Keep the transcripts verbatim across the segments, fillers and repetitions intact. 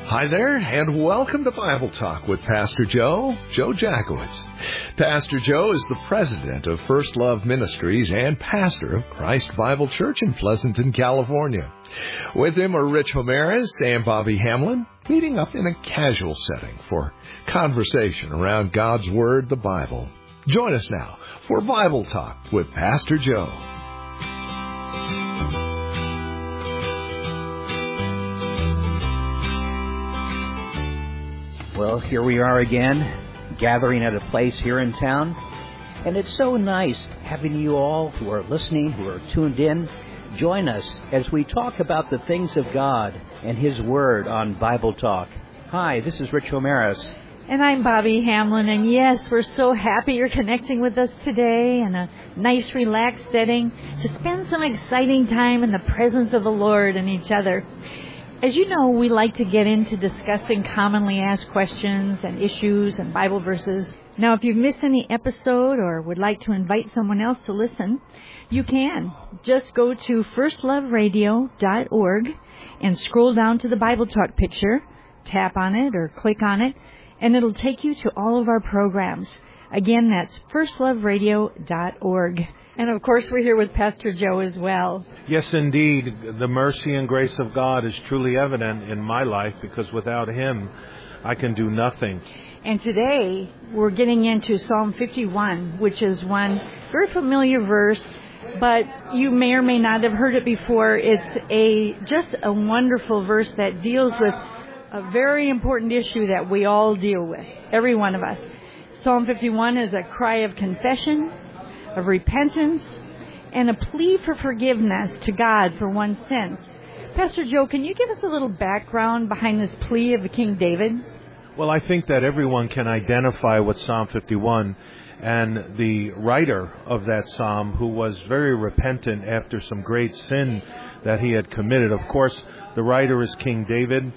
Hi there, and welcome to Bible Talk with Pastor Joe, Joe Jackowitz. Pastor Joe is the president of First Love Ministries and pastor of Christ Bible Church in Pleasanton, California. With him are Rich Ramirez and Bobby Hamlin, meeting up in a casual setting for conversation around God's Word, the Bible. Join us now for Bible Talk with Pastor Joe. Well, here we are again, gathering at a place here in town, and it's so nice having you all who are listening, who are tuned in, join us as we talk about the things of God and His Word on Bible Talk. Hi, this is Rich Ramirez. And I'm Bobby Hamlin, and yes, we're so happy you're connecting with us today in a nice, relaxed setting to spend some exciting time in the presence of the Lord and each other. As you know, we like to get into discussing commonly asked questions and issues and Bible verses. Now, if you've missed any episode or would like to invite someone else to listen, you can. Just go to first love radio dot org and scroll down to the Bible Talk picture, tap on it or click on it, and it'll take you to all of our programs. Again, that's first love radio dot org. And, of course, we're here with Pastor Joe as well. Yes, indeed. The mercy and grace of God is truly evident in my life because without Him, I can do nothing. And today, we're getting into Psalm fifty-one, which is one very familiar verse, but you may or may not have heard it before. It's a just a wonderful verse that deals with a very important issue that we all deal with, every one of us. Psalm fifty-one is a cry of confession, of repentance, and a plea for forgiveness to God for one's sins. Pastor Joe, can you give us a little background behind this plea of King David? Well, I think that everyone can identify with Psalm fifty-one, and the writer of that psalm, who was very repentant after some great sin that he had committed. Of course, the writer is King David,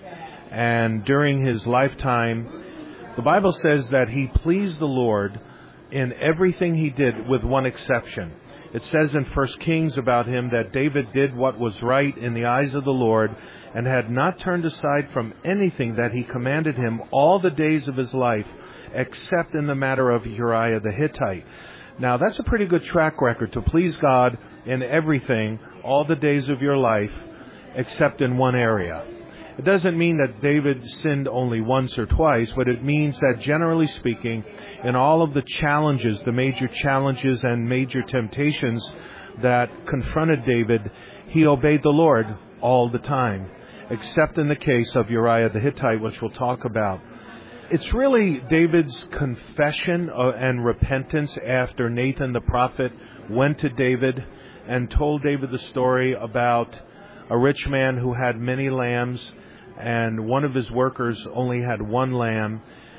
and during his lifetime, the Bible says that he pleased the Lord in everything he did, with one exception. It says in First Kings about him that David did what was right in the eyes of the Lord and had not turned aside from anything that he commanded him all the days of his life, except in the matter of Uriah the Hittite. Now, that's a pretty good track record, to please God in everything all the days of your life, except in one area. It doesn't mean that David sinned only once or twice, but it means that, generally speaking, in all of the challenges, the major challenges and major temptations that confronted David, he obeyed the Lord all the time, except in the case of Uriah the Hittite, which we'll talk about. It's really David's confession and repentance after Nathan the prophet went to David and told David the story about a rich man who had many lambs, and one of his workers only had one lamb.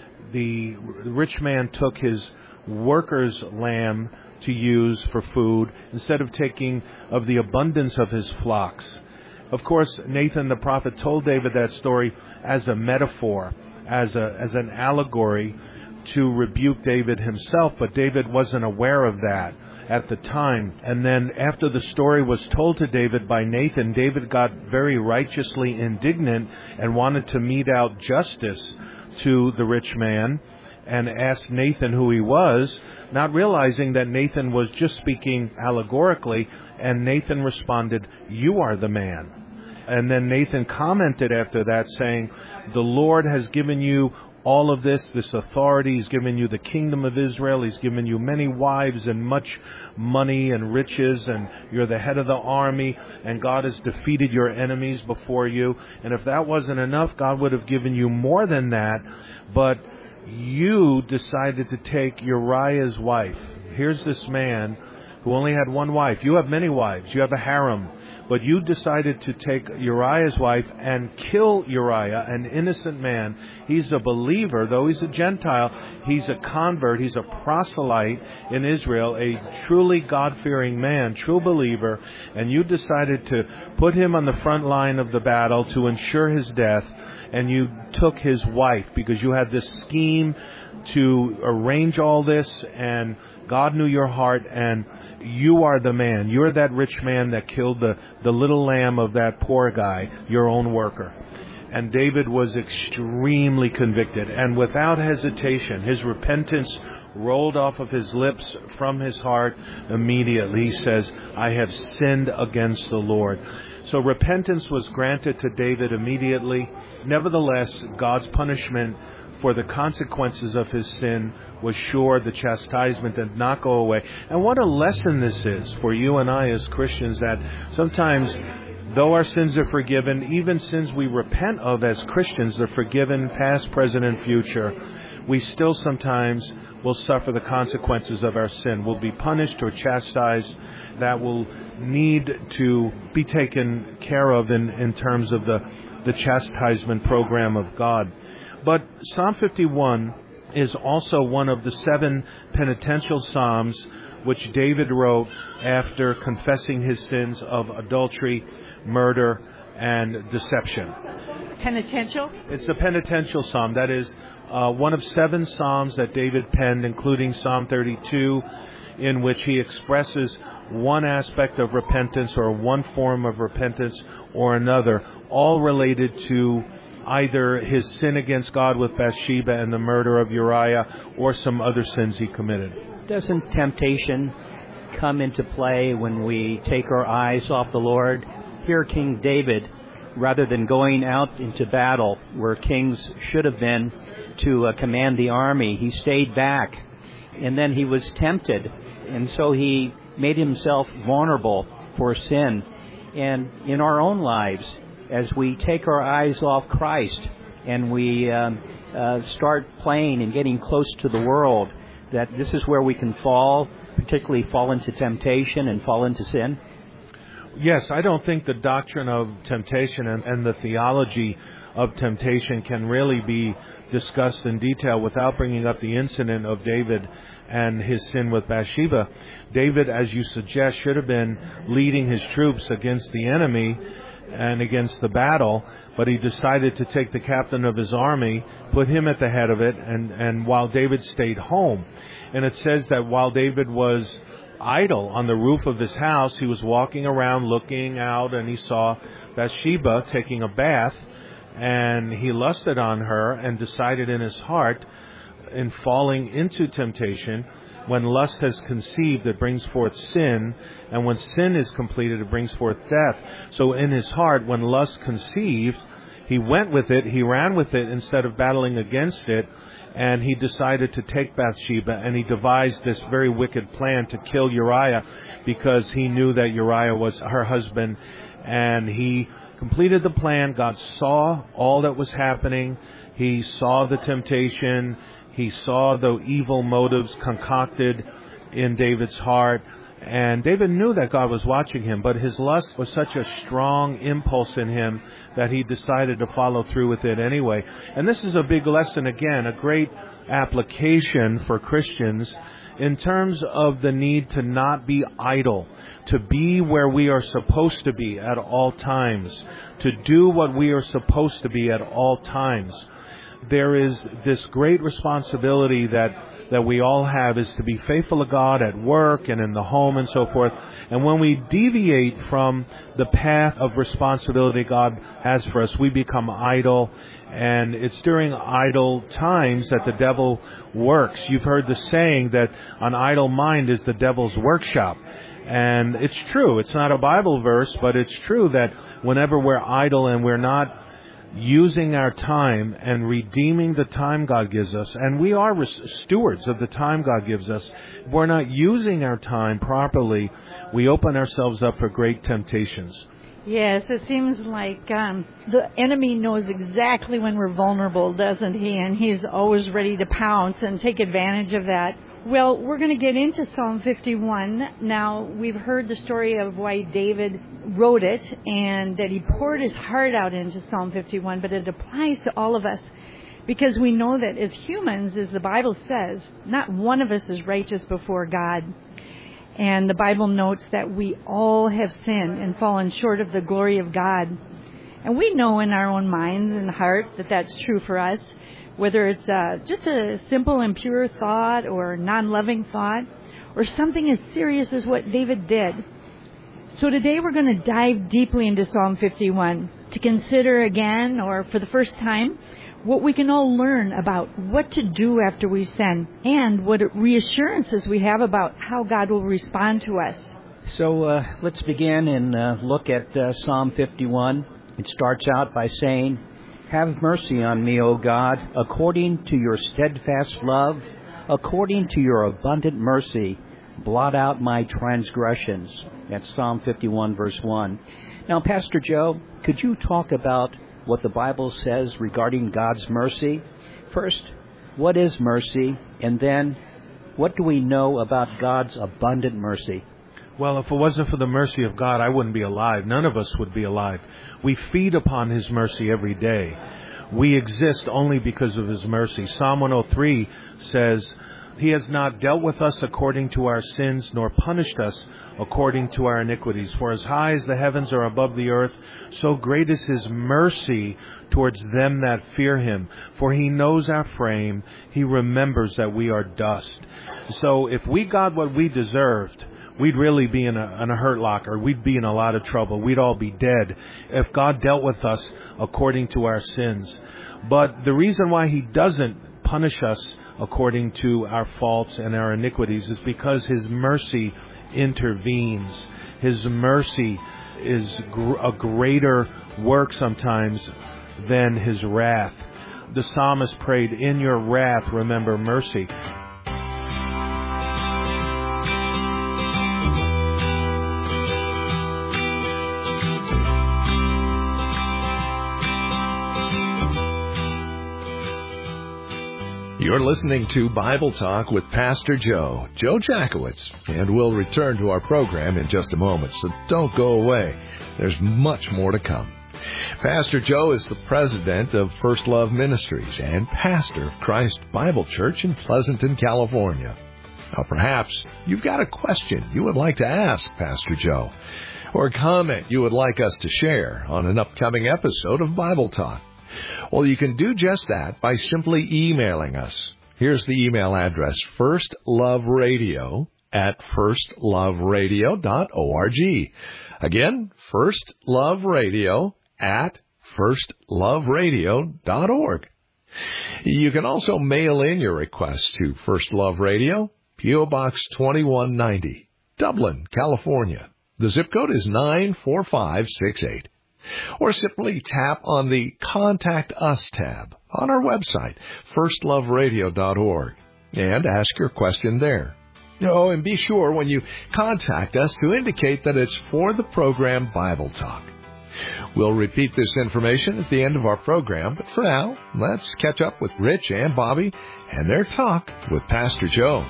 The rich man took his worker's lamb to use for food instead of taking of the abundance of his flocks. Of course, Nathan the prophet told David that story as a metaphor, as a as an allegory to rebuke David himself, but David wasn't aware of that at the time. And then after the story was told to David by Nathan, David got very righteously indignant and wanted to mete out justice to the rich man and asked Nathan who he was, not realizing that Nathan was just speaking allegorically, and Nathan responded, "You are the man." And then Nathan commented after that saying, "The Lord has given you all of this, this authority. He's given you the kingdom of Israel. He's given you many wives and much money and riches, and you're the head of the army, and God has defeated your enemies before you. And if that wasn't enough, God would have given you more than that. But you decided to take Uriah's wife." Here's this man who only had one wife. You have many wives. You have a harem. But you decided to take Uriah's wife and kill Uriah, an innocent man. He's a believer, though he's a Gentile. He's a convert. He's a proselyte in Israel, a truly God-fearing man, true believer. And you decided to put him on the front line of the battle to ensure his death. And you took his wife because you had this scheme to arrange all this, and God knew your heart, and you are the man. You're that rich man that killed the, the little lamb of that poor guy, your own worker. And David was extremely convicted, and without hesitation, his repentance rolled off of his lips from his heart immediately. He says, I have sinned against the Lord. So repentance was granted to David immediately. Nevertheless, God's punishment for the consequences of his sin was sure. The chastisement did not go away. And what a lesson this is for you and I as Christians, that sometimes, though our sins are forgiven, even sins we repent of as Christians, they're forgiven past, present, and future, we still sometimes will suffer the consequences of our sin. We'll be punished or chastised. That will need to be taken care of in, in terms of the, the chastisement program of God. But Psalm fifty-one is also one of the seven penitential psalms which David wrote after confessing his sins of adultery, murder, and deception. Penitential? It's the penitential psalm. That is uh, one of seven psalms that David penned, including Psalm thirty-two, in which he expresses one aspect of repentance or one form of repentance or another, all related to either his sin against God with Bathsheba and the murder of Uriah, or some other sins he committed. Doesn't temptation come into play when we take our eyes off the Lord? Here, King David, rather than going out into battle where kings should have been to uh, command the army, he stayed back, and then he was tempted, and so he made himself vulnerable for sin. And in our own lives, as we take our eyes off Christ and we um, uh, start playing and getting close to the world, that this is where we can fall, particularly fall into temptation and fall into sin? Yes, I don't think the doctrine of temptation and, and the theology of temptation can really be discussed in detail without bringing up the incident of David and his sin with Bathsheba. David, as you suggest, should have been leading his troops against the enemy and against the battle, but he decided to take the captain of his army, put him at the head of it, and, and while David stayed home. And it says that while David was idle on the roof of his house, he was walking around looking out, and he saw Bathsheba taking a bath, and he lusted on her and decided in his heart, in falling into temptation, when lust has conceived, it brings forth sin, and when sin is completed, it brings forth death. So in his heart, when lust conceived, he went with it, he ran with it instead of battling against it, and he decided to take Bathsheba, and he devised this very wicked plan to kill Uriah because he knew that Uriah was her husband, and he completed the plan. God saw all that was happening. He saw the temptation. He saw the evil motives concocted in David's heart, and David knew that God was watching him, but his lust was such a strong impulse in him that he decided to follow through with it anyway. And this is a big lesson, again, a great application for Christians in terms of the need to not be idle, to be where we are supposed to be at all times, to do what we are supposed to be at all times. There is this great responsibility that, that we all have, is to be faithful to God at work and in the home and so forth. And when we deviate from the path of responsibility God has for us, we become idle. And it's during idle times that the devil works. You've heard the saying that an idle mind is the devil's workshop. And it's true. It's not a Bible verse, but it's true that whenever we're idle and we're not using our time and redeeming the time God gives us, and we are stewards of the time God gives us, if we're not using our time properly, we open ourselves up for great temptations. Yes, it seems like um, the enemy knows exactly when we're vulnerable, doesn't he? And he's always ready to pounce and take advantage of that. Well, we're going to get into Psalm fifty-one. Now, we've heard the story of why David wrote it and that he poured his heart out into Psalm fifty-one, but it applies to all of us because we know that as humans, as the Bible says, not one of us is righteous before God. And the Bible notes that we all have sinned and fallen short of the glory of God. And we know in our own minds and hearts that that's true for us. Whether it's uh, just a simple and pure thought or non-loving thought or something as serious as what David did. So today we're going to dive deeply into Psalm fifty-one. to consider again, or for the first time, what we can all learn about what to do after we sin and what reassurances we have about how God will respond to us. So uh, let's begin and uh, look at uh, Psalm fifty-one. It starts out by saying, "Have mercy on me, O God, according to your steadfast love, according to your abundant mercy, blot out my transgressions." That's Psalm fifty-one, verse one. Now, Pastor Joe, could you talk about what the Bible says regarding God's mercy? First, what is mercy? And then, what do we know about God's abundant mercy? Well, if it wasn't for the mercy of God, I wouldn't be alive. None of us would be alive. We feed upon His mercy every day. We exist only because of His mercy. Psalm one oh three says, "He has not dealt with us according to our sins, nor punished us according to our iniquities. For as high as the heavens are above the earth, so great is His mercy towards them that fear Him. For He knows our frame. He remembers that we are dust." So if we got what we deserved, we'd really be in a, in a hurt locker. We'd be in a lot of trouble. We'd all be dead if God dealt with us according to our sins. But the reason why He doesn't punish us according to our faults and our iniquities is because His mercy intervenes. His mercy is gr- a greater work sometimes than His wrath. The psalmist prayed, "In your wrath, remember mercy." You're listening to Bible Talk with Pastor Joe, Joe Jackowitz, and we'll return to our program in just a moment, so don't go away. There's much more to come. Pastor Joe is the president of First Love Ministries and pastor of Christ Bible Church in Pleasanton, California. Now, perhaps you've got a question you would like to ask Pastor Joe, or a comment you would like us to share on an upcoming episode of Bible Talk. Well, you can do just that by simply emailing us. Here's the email address, firstloveradio at firstloveradio dot org. Again, firstloveradio at firstloveradio dot org. You can also mail in your request to First Love Radio, P O Box twenty-one ninety, Dublin, California. The zip code is nine four five six eight. Or simply tap on the Contact Us tab on our website, first love radio dot org, and ask your question there. Oh, and be sure when you contact us to indicate that it's for the program Bible Talk. We'll repeat this information at the end of our program, but for now, let's catch up with Rich and Bobby and their talk with Pastor Joe.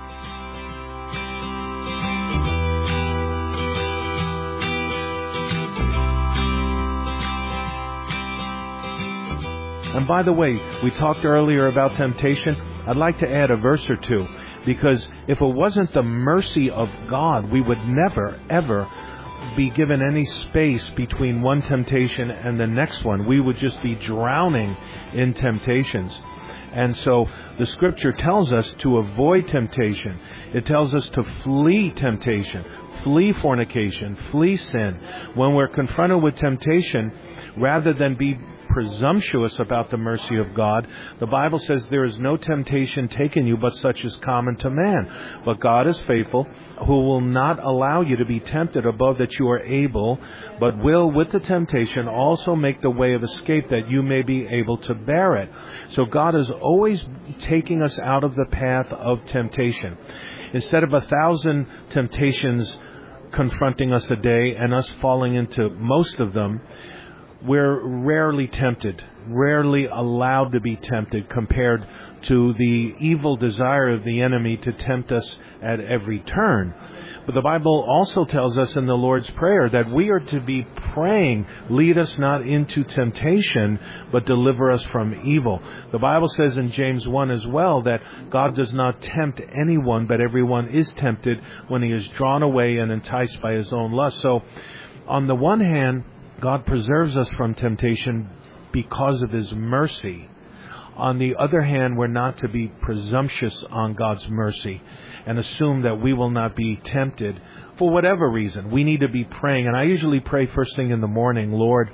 And by the way, we talked earlier about temptation. I'd like to add a verse or two, because if it wasn't the mercy of God, we would never, ever be given any space between one temptation and the next one. We would just be drowning in temptations. And so the Scripture tells us to avoid temptation. It tells us to flee temptation, flee fornication, flee sin. When we're confronted with temptation, rather than be presumptuous about the mercy of God, the Bible says there is no temptation taken you but such as common to man. But God is faithful, who will not allow you to be tempted above that you are able, but will with the temptation also make the way of escape that you may be able to bear it. So God is always taking us out of the path of temptation. Instead of a thousand temptations confronting us a day and us falling into most of them, we're rarely tempted, rarely allowed to be tempted compared to the evil desire of the enemy to tempt us at every turn. But the Bible also tells us in the Lord's Prayer that we are to be praying, lead us not into temptation, but deliver us from evil. The Bible says in James one as well that God does not tempt anyone, but everyone is tempted when he is drawn away and enticed by his own lust. So on the one hand, God preserves us from temptation because of His mercy. On the other hand, we're not to be presumptuous on God's mercy and assume that we will not be tempted for whatever reason. We need to be praying. And I usually pray first thing in the morning, Lord,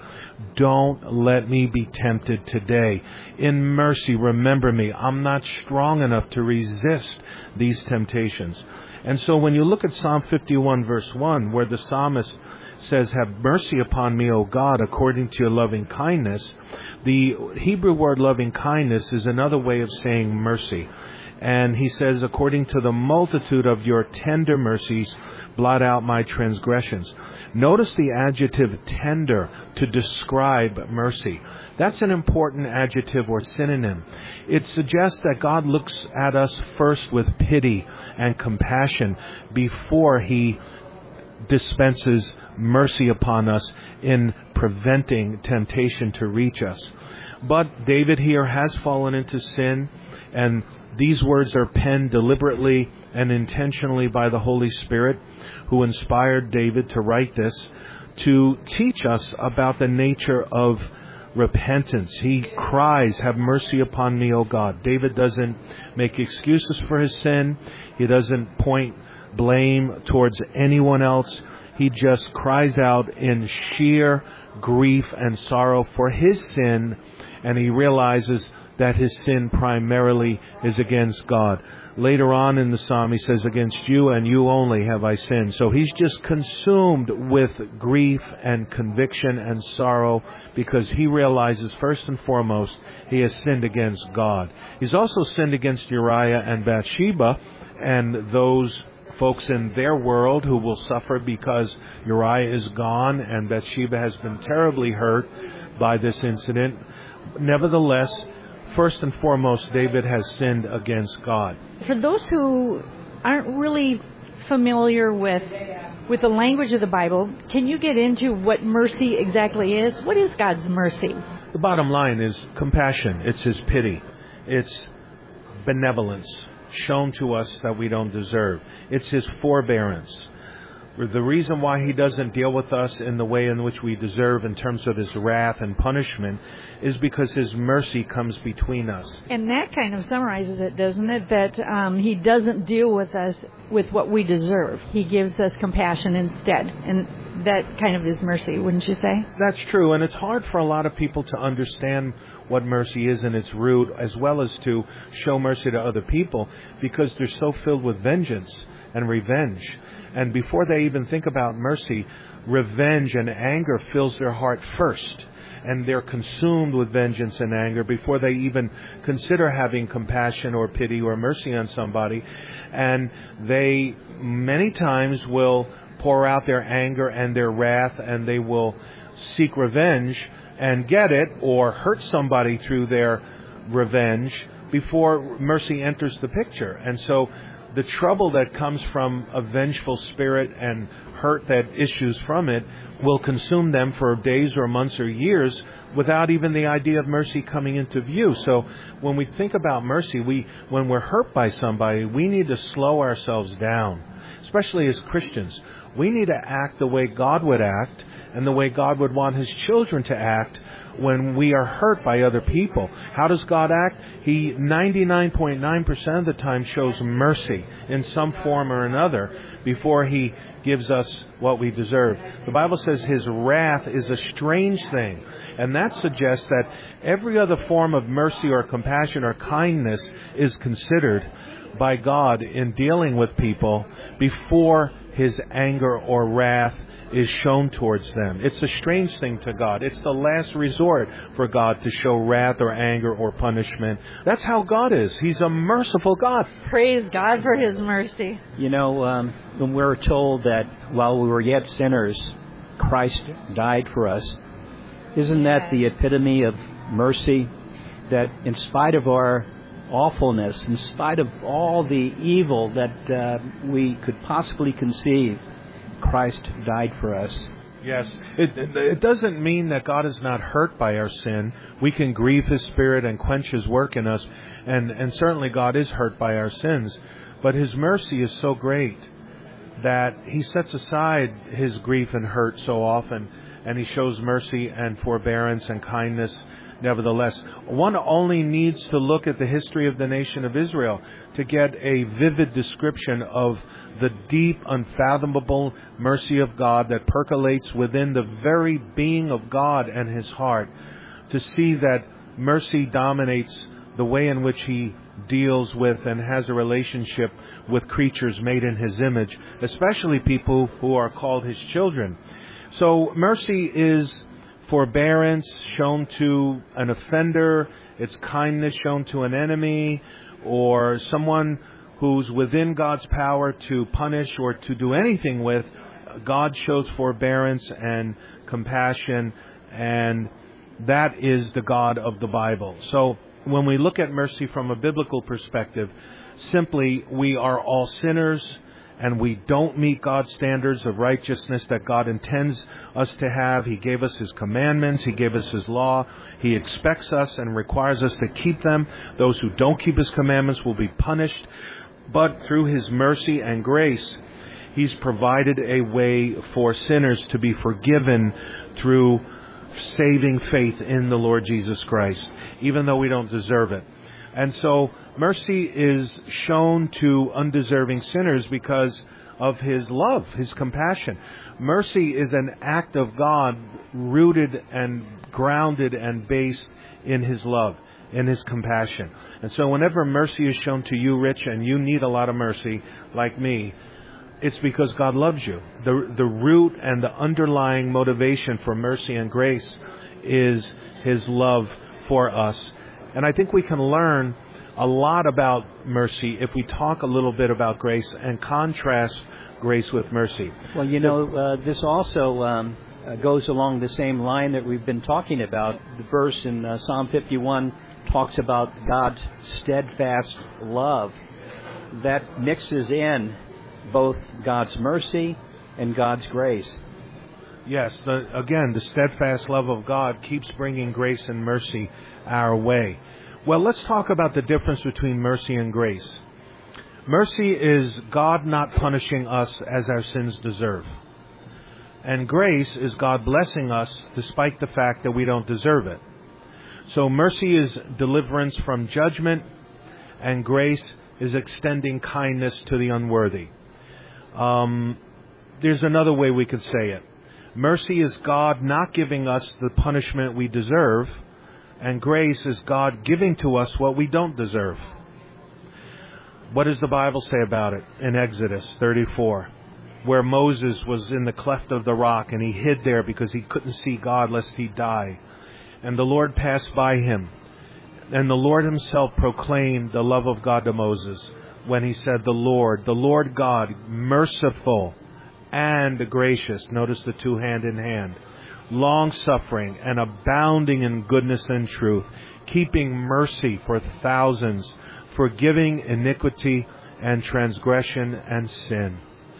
don't let me be tempted today. In mercy, remember me. I'm not strong enough to resist these temptations. And so when you look at Psalm fifty-one, verse one, where the psalmist says, have mercy upon me, O God, according to your loving kindness, the Hebrew word loving kindness is another way of saying mercy. And he says, according to the multitude of your tender mercies, blot out my transgressions. Notice the adjective tender to describe mercy. That's an important adjective or synonym. It suggests that God looks at us first with pity and compassion before he dispenses mercy upon us in preventing temptation to reach us. But David here has fallen into sin, and these words are penned deliberately and intentionally by the Holy Spirit, who inspired David to write this, to teach us about the nature of repentance. He cries, have mercy upon me, O God. David doesn't make excuses for his sin. He doesn't point blame towards anyone else. He just cries out in sheer grief and sorrow for his sin, and he realizes that his sin primarily is against God. Later on in the psalm, he says, against you and you only have I sinned. So he's just consumed with grief and conviction and sorrow because he realizes, first and foremost, he has sinned against God. He's also sinned against Uriah and Bathsheba and those folks in their world who will suffer because Uriah is gone and Bathsheba has been terribly hurt by this incident. Nevertheless, first and foremost, David has sinned against God. For those who aren't really familiar with with the language of the Bible, can you get into what mercy exactly is? What is God's mercy? The bottom line is compassion. It's his pity. It's benevolence shown to us that we don't deserve. It's his forbearance. The reason why he doesn't deal with us in the way in which we deserve in terms of his wrath and punishment is because his mercy comes between us. And that kind of summarizes it, doesn't it? That um, he doesn't deal with us with what we deserve. He gives us compassion instead. And that kind of is mercy, wouldn't you say? That's true. And it's hard for a lot of people to understand what mercy is in its root, as well as to show mercy to other people, because they're so filled with vengeance and revenge. And before they even think about mercy, revenge and anger fills their heart first. And they're consumed with vengeance and anger before they even consider having compassion or pity or mercy on somebody. And they many times will pour out their anger and their wrath, and they will seek revenge and get it, or hurt somebody through their revenge before mercy enters the picture. And so the trouble that comes from a vengeful spirit and hurt that issues from it will consume them for days or months or years without even the idea of mercy coming into view. So when we think about mercy, we when we're hurt by somebody, we need to slow ourselves down, especially as Christians. We need to act the way God would act and the way God would want his children to act when we are hurt by other people. How does God act? He ninety-nine point nine percent of the time shows mercy in some form or another before he gives us what we deserve. The Bible says his wrath is a strange thing, and that suggests that every other form of mercy or compassion or kindness is considered by God in dealing with people before his anger or wrath is shown towards them. It's a strange thing to God. It's the last resort for God to show wrath or anger or punishment. That's how God is. He's a merciful God. Praise God for his mercy. You know, um, when we're told that while we were yet sinners, Christ died for us, isn't that the epitome of mercy? That in spite of our awfulness, in spite of all the evil that uh, we could possibly conceive, Christ died for us. Yes, it, it doesn't mean that God is not hurt by our sin. We can grieve his spirit and quench his work in us, and, and certainly God is hurt by our sins. But his mercy is so great that he sets aside his grief and hurt so often, and he shows mercy and forbearance and kindness nevertheless. One only needs to look at the history of the nation of Israel to get a vivid description of the deep, unfathomable mercy of God that percolates within the very being of God and His heart, to see that mercy dominates the way in which He deals with and has a relationship with creatures made in His image, especially people who are called His children. So mercy is forbearance shown to an offender, it's kindness shown to an enemy, or someone who's within God's power to punish or to do anything with. God shows forbearance and compassion, and that is the God of the Bible. So when we look at mercy from a biblical perspective, simply we are all sinners and we don't meet God's standards of righteousness that God intends us to have. He gave us His commandments. He gave us His law. He expects us and requires us to keep them. Those who don't keep His commandments will be punished. But through His mercy and grace, He's provided a way for sinners to be forgiven through saving faith in the Lord Jesus Christ, even though we don't deserve it. And so mercy is shown to undeserving sinners because of His love, His compassion. Mercy is an act of God rooted and grounded and based in His love, in His compassion. And so whenever mercy is shown to you, Rich, and you need a lot of mercy, like me, it's because God loves you. The the root and the underlying motivation for mercy and grace is His love for us. And I think we can learn a lot about mercy if we talk a little bit about grace and contrast grace with mercy. Well, you know, uh, this also um, uh, goes along the same line that we've been talking about. The verse in uh, Psalm fifty-one talks about God's steadfast love that mixes in both God's mercy and God's grace. Yes, the, again, the steadfast love of God keeps bringing grace and mercy our way. Well, let's talk about the difference between mercy and grace. Mercy is God not punishing us as our sins deserve. And grace is God blessing us despite the fact that we don't deserve it. So mercy is deliverance from judgment, and grace is extending kindness to the unworthy. Um, there's another way we could say it. Mercy is God not giving us the punishment we deserve, and grace is God giving to us what we don't deserve. What does the Bible say about it in Exodus thirty-four, where Moses was in the cleft of the rock and he hid there because he couldn't see God lest he die. And the Lord passed by him, and the Lord Himself proclaimed the love of God to Moses when He said, the Lord, the Lord God, merciful and gracious. Notice the two hand in hand. Long-suffering and abounding in goodness and truth, keeping mercy for thousands, forgiving iniquity and transgression and sin.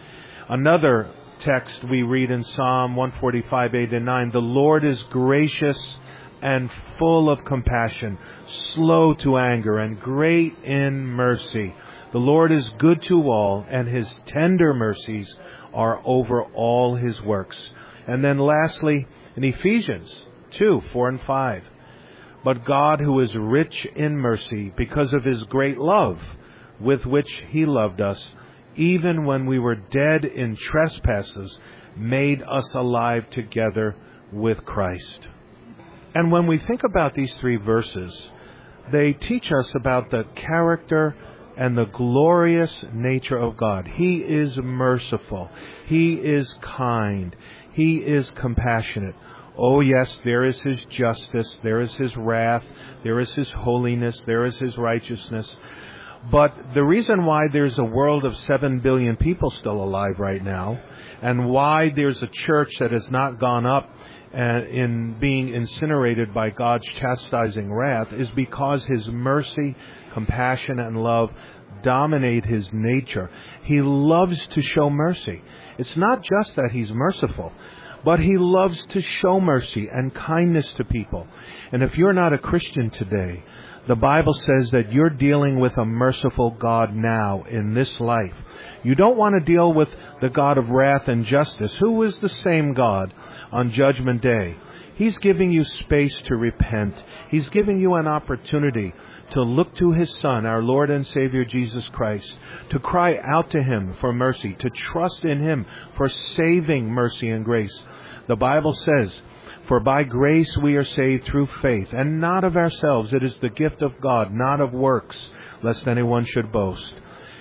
Another text we read in Psalm one forty-five, eight and nine, the Lord is gracious and full of compassion, slow to anger and great in mercy. The Lord is good to all, and His tender mercies are over all His works. And then lastly, in Ephesians two, four and five, but God, who is rich in mercy, because of His great love with which He loved us, even when we were dead in trespasses, made us alive together with Christ. And when we think about these three verses, they teach us about the character and the glorious nature of God. He is merciful. He is kind. He is compassionate. Oh yes, there is His justice. There is His wrath. There is His holiness. There is His righteousness. But the reason why there's a world of seven billion people still alive right now, and why there's a church that has not gone up uh, in being incinerated by God's chastising wrath, is because His mercy, compassion, and love dominate His nature. He loves to show mercy. It's not just that He's merciful, but He loves to show mercy and kindness to people. And if you're not a Christian today, the Bible says that you're dealing with a merciful God now in this life. You don't want to deal with the God of wrath and justice, who is the same God on Judgment Day. He's giving you space to repent. He's giving you an opportunity to look to His Son, our Lord and Savior Jesus Christ, to cry out to Him for mercy, to trust in Him for saving mercy and grace. The Bible says, "For by grace we are saved through faith, and not of ourselves. It is the gift of God, not of works, lest anyone should boast."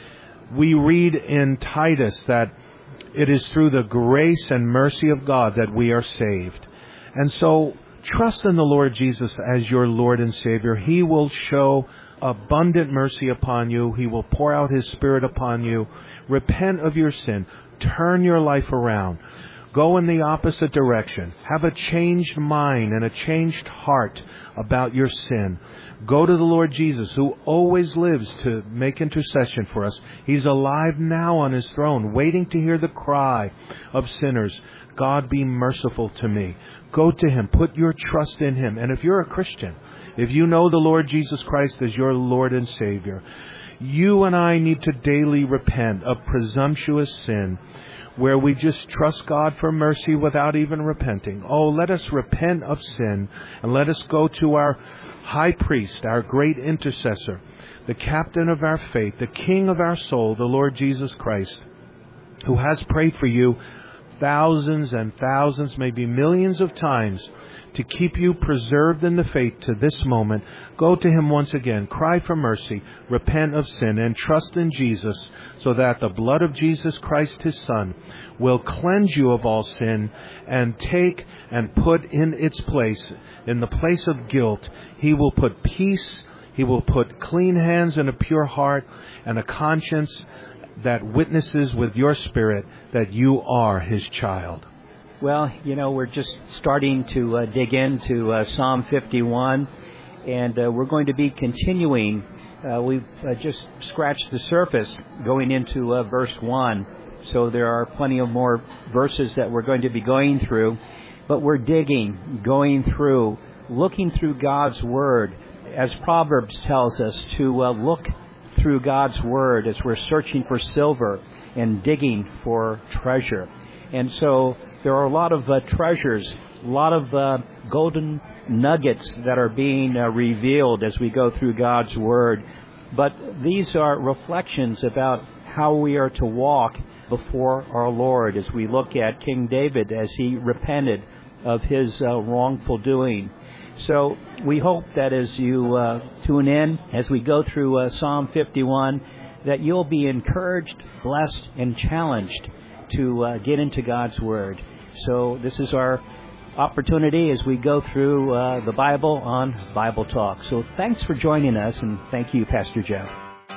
We read in Titus that it is through the grace and mercy of God that we are saved. And so, trust in the Lord Jesus as your Lord and Savior. He will show abundant mercy upon you. He will pour out His Spirit upon you. Repent of your sin. Turn your life around. Go in the opposite direction. Have a changed mind and a changed heart about your sin. Go to the Lord Jesus, who always lives to make intercession for us. He's alive now on His throne, waiting to hear the cry of sinners. God, be merciful to me. Go to Him. Put your trust in Him. And if you're a Christian, if you know the Lord Jesus Christ as your Lord and Savior, you and I need to daily repent of presumptuous sin, where we just trust God for mercy without even repenting. Oh, let us repent of sin, and let us go to our high priest, our great intercessor, the captain of our faith, the King of our soul, the Lord Jesus Christ, who has prayed for you thousands and thousands, maybe millions of times, to keep you preserved in the faith to this moment. Go to Him once again. Cry for mercy. Repent of sin and trust in Jesus, so that the blood of Jesus Christ, His Son, will cleanse you of all sin and take and put in its place, in the place of guilt, He will put peace. He will put clean hands and a pure heart and a conscience that witnesses with your spirit that you are His child. Well, you know, we're just starting to uh, dig into uh, Psalm fifty-one, and uh, we're going to be continuing. Uh, we've uh, just scratched the surface going into uh, verse one, so there are plenty of more verses that we're going to be going through, but we're digging, going through, looking through God's Word, as Proverbs tells us to uh, look through God's Word as we're searching for silver and digging for treasure. And so there are a lot of uh, treasures, a lot of uh, golden nuggets that are being uh, revealed as we go through God's Word. But these are reflections about how we are to walk before our Lord, as we look at King David as he repented of his uh, wrongful doing. So we hope that as you uh, tune in, as we go through uh, Psalm fifty-one, that you'll be encouraged, blessed, and challenged to uh, get into God's Word. So this is our opportunity as we go through uh, the Bible on Bible Talk. So thanks for joining us, and thank you, Pastor Joe.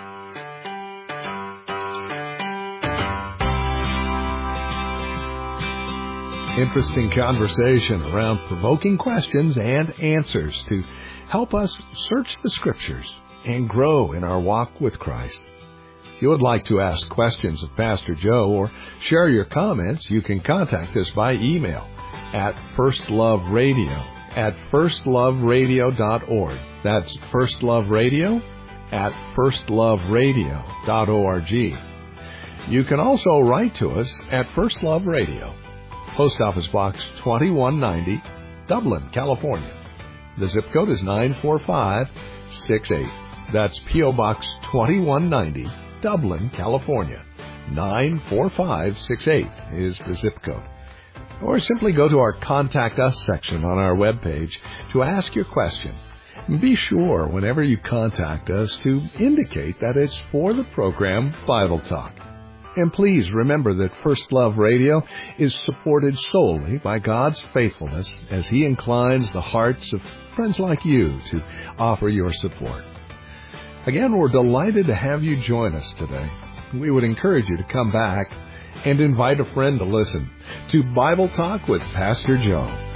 Interesting conversation around provoking questions and answers to help us search the Scriptures and grow in our walk with Christ. If you would like to ask questions of Pastor Joe or share your comments, you can contact us by email at firstloveradio at firstloveradio dot org. That's firstloveradio at firstloveradio dot org. You can also write to us at First Love Radio, Post Office Box twenty-one ninety, Dublin, California. The zip code is nine four five six eight. That's P O Box twenty-one ninety, Dublin, California. nine four five six eight is the zip code. Or simply go to our Contact Us section on our webpage to ask your question. And be sure, whenever you contact us, to indicate that it's for the program Bible Talk. And please remember that First Love Radio is supported solely by God's faithfulness as He inclines the hearts of friends like you to offer your support. Again, we're delighted to have you join us today. We would encourage you to come back and invite a friend to listen to Bible Talk with Pastor Joe.